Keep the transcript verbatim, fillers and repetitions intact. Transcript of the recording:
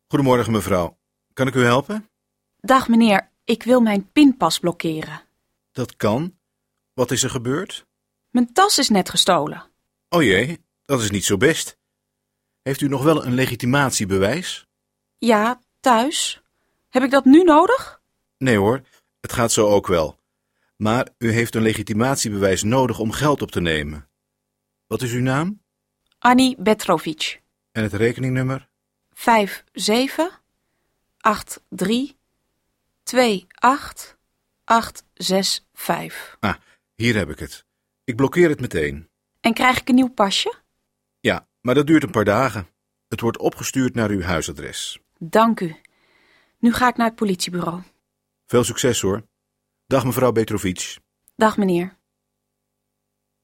Goedemorgen, mevrouw. Kan ik u helpen? Dag meneer, ik wil mijn pinpas blokkeren. Dat kan. Wat is er gebeurd? Mijn tas is net gestolen. O jee, dat is niet zo best. Heeft u nog wel een legitimatiebewijs? Ja, thuis. Heb ik dat nu nodig? Nee hoor, het gaat zo ook wel. Maar u heeft een legitimatiebewijs nodig om geld op te nemen. Wat is uw naam? Annie Betrovic. En het rekeningnummer? vijf zeven acht drie twee acht acht zes vijf. Ah, hier heb ik het. Ik blokkeer het meteen. En krijg ik een nieuw pasje? Ja, maar dat duurt een paar dagen. Het wordt opgestuurd naar uw huisadres. Dank u. Nu ga ik naar het politiebureau. Veel succes hoor. Dag mevrouw Betrovic. Dag meneer.